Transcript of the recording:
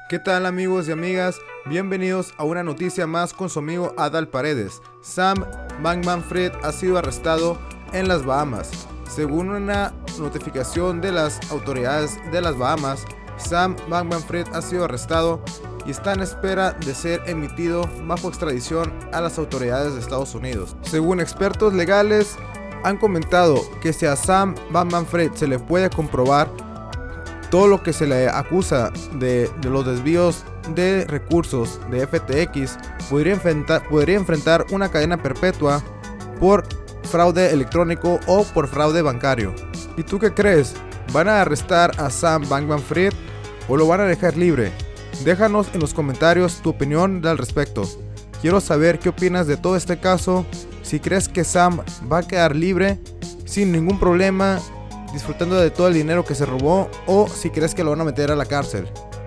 ¿Qué tal amigos y amigas? Bienvenidos a una noticia más con su amigo Adal Paredes. Sam Bankman-Fried ha sido arrestado en las Bahamas. Según una notificación de las autoridades de las Bahamas, Sam Bankman-Fried ha sido arrestado y está en espera de ser emitido bajo extradición a las autoridades de Estados Unidos. Según expertos legales, han comentado que si a Sam Bankman-Fried se le puede comprobar todo lo que se le acusa de los desvíos de recursos de FTX, podría enfrentar una cadena perpetua por fraude electrónico o por fraude bancario. ¿Y tú qué crees? ¿Van a arrestar a Sam Bankman-Fried o lo van a dejar libre? Déjanos en los comentarios tu opinión al respecto. Quiero saber qué opinas de todo este caso, si crees que Sam va a quedar libre sin ningún problema, disfrutando de todo el dinero que se robó, o si crees que lo van a meter a la cárcel.